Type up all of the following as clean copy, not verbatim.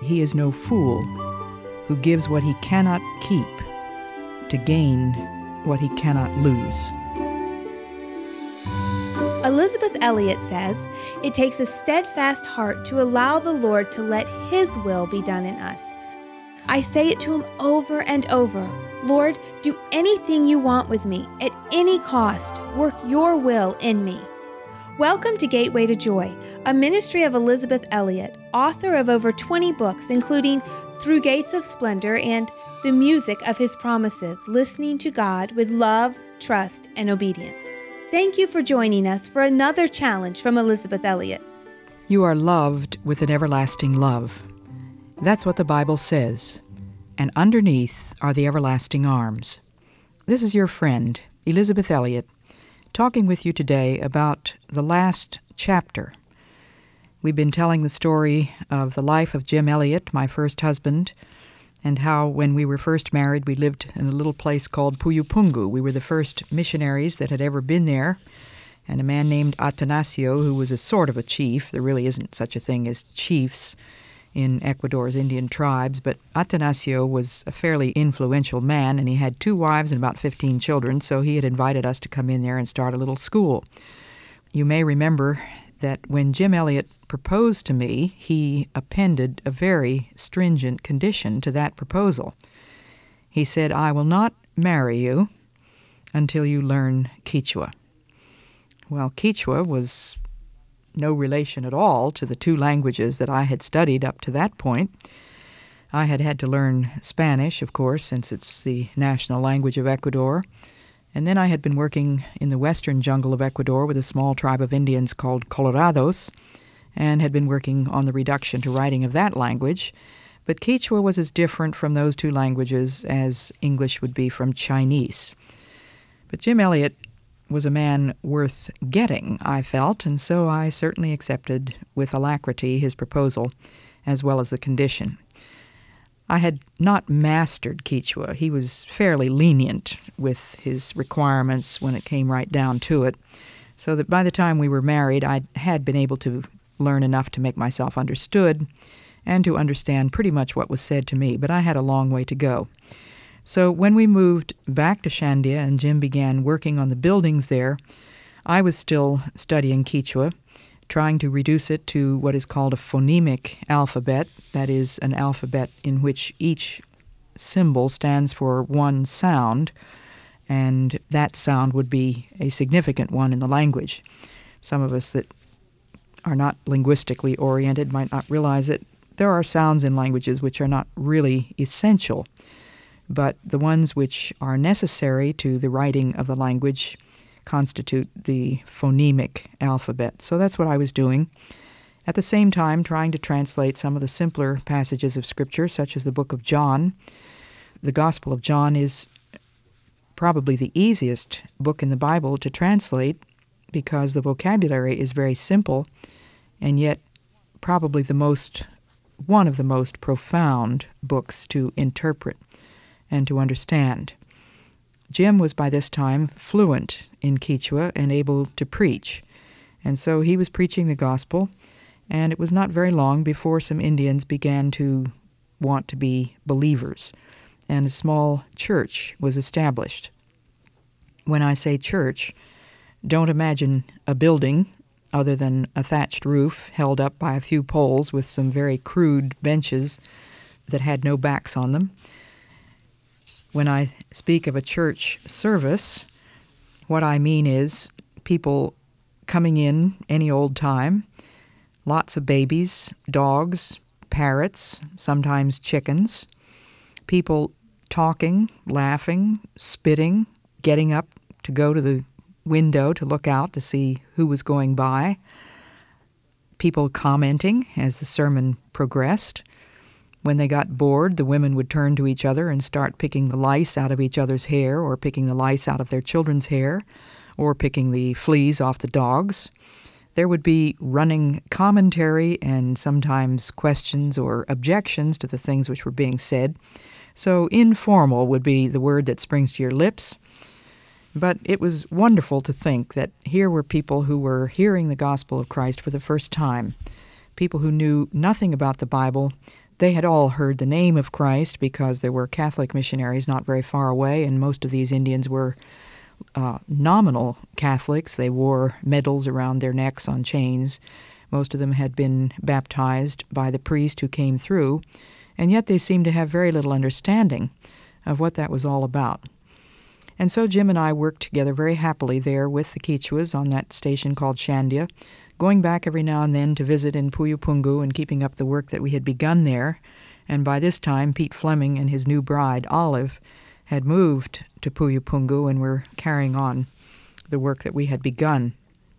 he is no fool who gives what he cannot keep to gain what he cannot lose. Elisabeth Elliot says, it takes a steadfast heart to allow the Lord to let His will be done in us. I say it to Him over and over, Lord, do anything you want with me, at any cost, work your will in me. Welcome to Gateway to Joy, a ministry of Elisabeth Elliot, author of over 20 books, including Through Gates of Splendor and The Music of His Promises, Listening to God with Love, Trust, and Obedience. Thank you for joining us for another challenge from Elisabeth Elliot. You are loved with an everlasting love. That's what the Bible says. And underneath are the everlasting arms. This is your friend, Elisabeth Elliot, talking with you today about the last chapter. We've been telling the story of the life of Jim Elliot, my first husband, and how when we were first married, we lived in a little place called Puyupungu. We were the first missionaries that had ever been there, and a man named Atanasio, who was a sort of a chief. There really isn't such a thing as chiefs in Ecuador's Indian tribes, but Atanasio was a fairly influential man, and he had 2 wives and about 15 children, so he had invited us to come in there and start a little school. You may remember that when Jim Elliot proposed to me, he appended a very stringent condition to that proposal. He said, I will not marry you until you learn Quechua. Well, Quechua was no relation at all to the 2 languages that I had studied up to that point. I had had to learn Spanish, of course, since it's the national language of Ecuador. And then I had been working in the western jungle of Ecuador with a small tribe of Indians called Colorados, and had been working on the reduction to writing of that language. But Quechua was as different from those 2 languages as English would be from Chinese. But Jim Elliot was a man worth getting, I felt, and so I certainly accepted with alacrity his proposal, as well as the condition. I had not mastered Quechua. He was fairly lenient with his requirements when it came right down to it, so that by the time we were married, I had been able to learn enough to make myself understood and to understand pretty much what was said to me, but I had a long way to go. So when we moved back to Shandia and Jim began working on the buildings there, I was still studying Quechua, trying to reduce it to what is called a phonemic alphabet, that is, an alphabet in which each symbol stands for one sound, and that sound would be a significant one in the language. Some of us that are not linguistically oriented might not realize that there are sounds in languages which are not really essential, but the ones which are necessary to the writing of the language constitute the phonemic alphabet. So that's what I was doing. At the same time, trying to translate some of the simpler passages of Scripture, such as the book of John. The Gospel of John is probably the easiest book in the Bible to translate because the vocabulary is very simple, and yet probably one of the most profound books to interpret and to understand. Jim was by this time fluent in Quechua and able to preach, and so he was preaching the gospel, and it was not very long before some Indians began to want to be believers, and a small church was established. When I say church, don't imagine a building other than a thatched roof held up by a few poles with some very crude benches that had no backs on them. When I speak of a church service, what I mean is people coming in any old time, lots of babies, dogs, parrots, sometimes chickens, people talking, laughing, spitting, getting up to go to the window to look out to see who was going by, people commenting as the sermon progressed. When they got bored, the women would turn to each other and start picking the lice out of each other's hair, or picking the lice out of their children's hair, or picking the fleas off the dogs. There would be running commentary and sometimes questions or objections to the things which were being said. So informal would be the word that springs to your lips. But it was wonderful to think that here were people who were hearing the gospel of Christ for the first time, people who knew nothing about the Bible, They had all heard the name of Christ because there were Catholic missionaries not very far away, and most of these Indians were nominal Catholics. They wore medals around their necks on chains. Most of them had been baptized by the priest who came through, and yet they seemed to have very little understanding of what that was all about. And so Jim and I worked together very happily there with the Quichuas on that station called Shandia, going back every now and then to visit in Puyo-Pungu and keeping up the work that we had begun there. And by this time, Pete Fleming and his new bride, Olive, had moved to Puyo-Pungu and were carrying on the work that we had begun.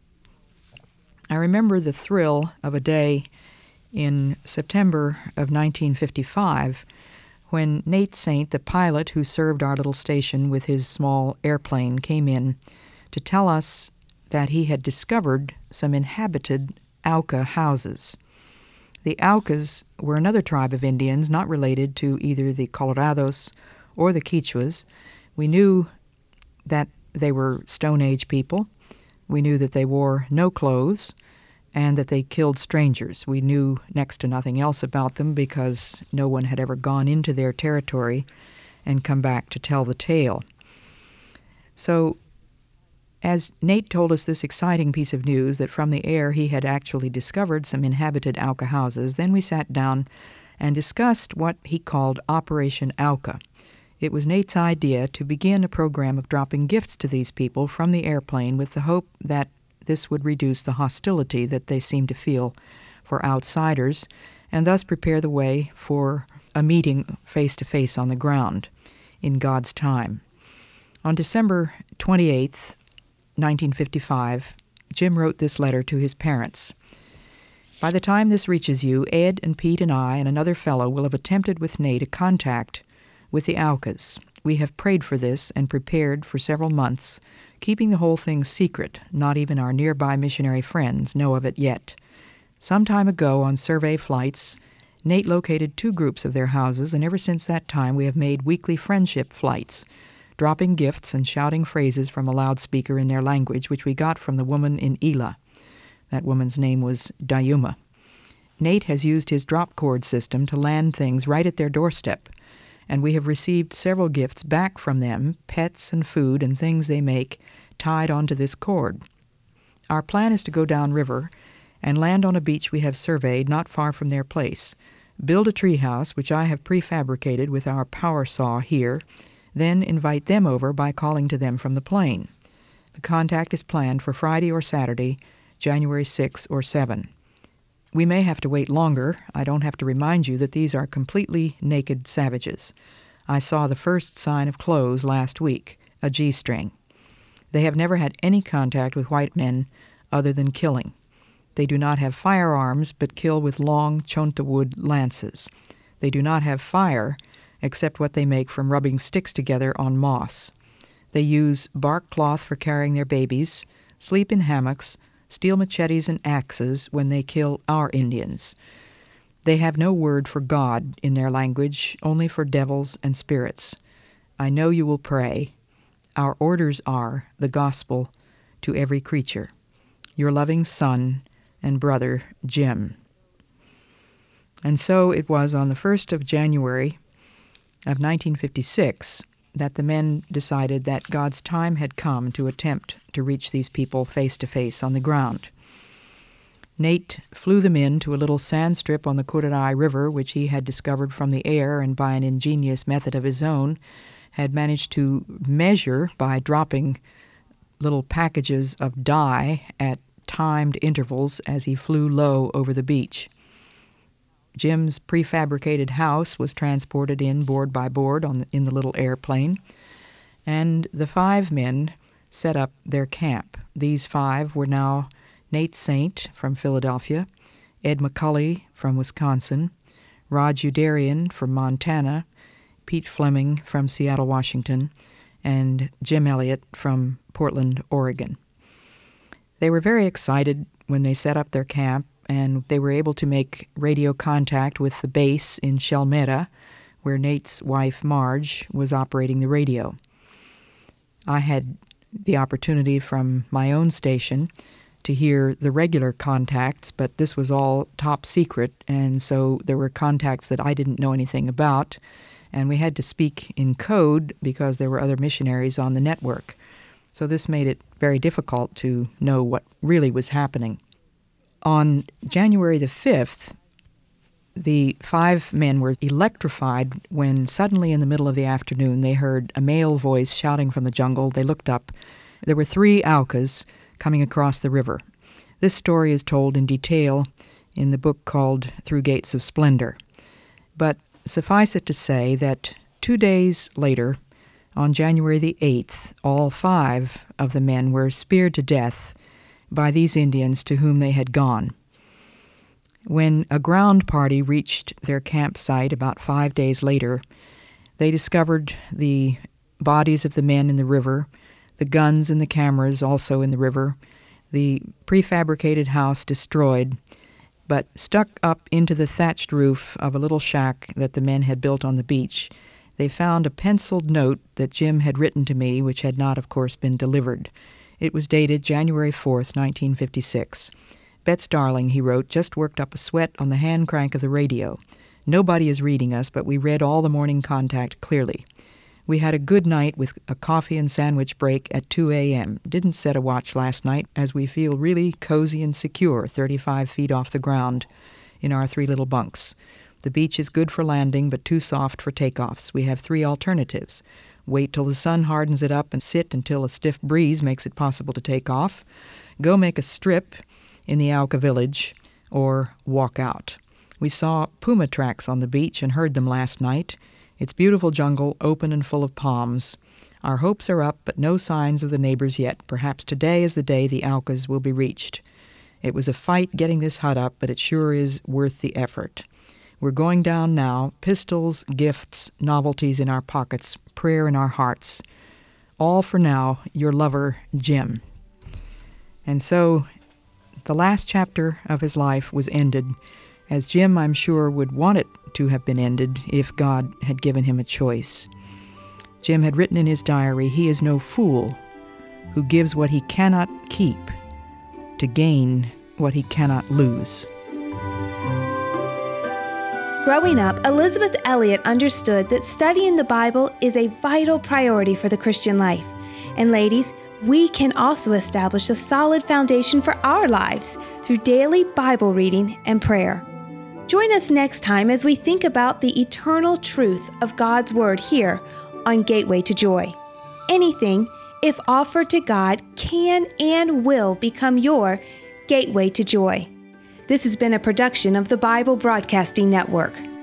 I remember the thrill of a day in September of 1955 when Nate Saint, the pilot who served our little station with his small airplane, came in to tell us that he had discovered some inhabited Auca houses. The Aucas were another tribe of Indians not related to either the Colorados or the Quichuas. We knew that they were Stone Age people. We knew that they wore no clothes and that they killed strangers. We knew next to nothing else about them because no one had ever gone into their territory and come back to tell the tale. So, as Nate told us this exciting piece of news that from the air he had actually discovered some inhabited Auca houses, then we sat down and discussed what he called Operation Auca. It was Nate's idea to begin a program of dropping gifts to these people from the airplane with the hope that this would reduce the hostility that they seemed to feel for outsiders and thus prepare the way for a meeting face-to-face on the ground in God's time. On December 28th, 1955, Jim wrote this letter to his parents. By the time this reaches you, Ed and Pete and I and another fellow will have attempted with Nate a contact with the Aucas. We have prayed for this and prepared for several months, keeping the whole thing secret. Not even our nearby missionary friends know of it yet. Some time ago, on survey flights, Nate located 2 groups of their houses, and ever since that time we have made weekly friendship flights, dropping gifts and shouting phrases from a loudspeaker in their language, which we got from the woman in Ila. That woman's name was Dayuma. Nate has used his drop cord system to land things right at their doorstep, and we have received several gifts back from them, pets and food and things they make, tied onto this cord. Our plan is to go downriver and land on a beach we have surveyed not far from their place, build a treehouse, which I have prefabricated with our power saw here, then invite them over by calling to them from the plane. The contact is planned for Friday or Saturday, January 6 or 7. We may have to wait longer. I don't have to remind you that these are completely naked savages. I saw the first sign of clothes last week, a G-string. They have never had any contact with white men other than killing. They do not have firearms, but kill with long chonta wood lances. They do not have fire, except what they make from rubbing sticks together on moss. They use bark cloth for carrying their babies, sleep in hammocks, steal machetes and axes when they kill our Indians. They have no word for God in their language, only for devils and spirits. I know you will pray. Our orders are the gospel to every creature. Your loving son and brother, Jim. And so it was on the 1st of January of 1956 that the men decided that God's time had come to attempt to reach these people face to face on the ground. Nate flew them in to a little sand strip on the Curaray River, which he had discovered from the air and by an ingenious method of his own had managed to measure by dropping little packages of dye at timed intervals as he flew low over the beach. Jim's prefabricated house was transported in board by board in the little airplane, and the 5 men set up their camp. These 5 were now Nate Saint from Philadelphia, Ed McCully from Wisconsin, Rod Udarian from Montana, Pete Fleming from Seattle, Washington, and Jim Elliott from Portland, Oregon. They were very excited when they set up their camp, and they were able to make radio contact with the base in Shelmera, where Nate's wife, Marge, was operating the radio. I had the opportunity from my own station to hear the regular contacts, but this was all top secret, and so there were contacts that I didn't know anything about, and we had to speak in code because there were other missionaries on the network. So this made it very difficult to know what really was happening. On January the 5th, the 5 men were electrified when suddenly in the middle of the afternoon they heard a male voice shouting from the jungle. They looked up. There were 3 Aucas coming across the river. This story is told in detail in the book called Through Gates of Splendor. But suffice it to say that 2 days later, on January the 8th, all 5 of the men were speared to death by these Indians to whom they had gone. When a ground party reached their campsite about 5 days later, they discovered the bodies of the men in the river, the guns and the cameras also in the river, the prefabricated house destroyed, but stuck up into the thatched roof of a little shack that the men had built on the beach, they found a penciled note that Jim had written to me, which had not, of course, been delivered. It was dated January 4th, 1956. "Bet's darling," he wrote, "just worked up a sweat on the hand crank of the radio. Nobody is reading us, but we read all the morning contact clearly. We had a good night with a coffee and sandwich break at 2 a.m. Didn't set a watch last night as we feel really cozy and secure 35 feet off the ground in our 3 little bunks. The beach is good for landing but too soft for takeoffs. We have 3 alternatives. Wait till the sun hardens it up and sit until a stiff breeze makes it possible to take off. Go make a strip in the Auca village, or walk out. We saw puma tracks on the beach and heard them last night. It's beautiful jungle, open and full of palms. Our hopes are up, but no signs of the neighbors yet. Perhaps today is the day the Aucas will be reached. It was a fight getting this hut up, but it sure is worth the effort. We're going down now, pistols, gifts, novelties in our pockets, prayer in our hearts. All for now, your lover, Jim." And so the last chapter of his life was ended, as Jim, I'm sure, would want it to have been ended if God had given him a choice. Jim had written in his diary, "He is no fool who gives what he cannot keep to gain what he cannot lose." Growing up, Elisabeth Elliot understood that studying the Bible is a vital priority for the Christian life. And ladies, we can also establish a solid foundation for our lives through daily Bible reading and prayer. Join us next time as we think about the eternal truth of God's Word here on Gateway to Joy. Anything, if offered to God, can and will become your Gateway to Joy. This has been a production of the Bible Broadcasting Network.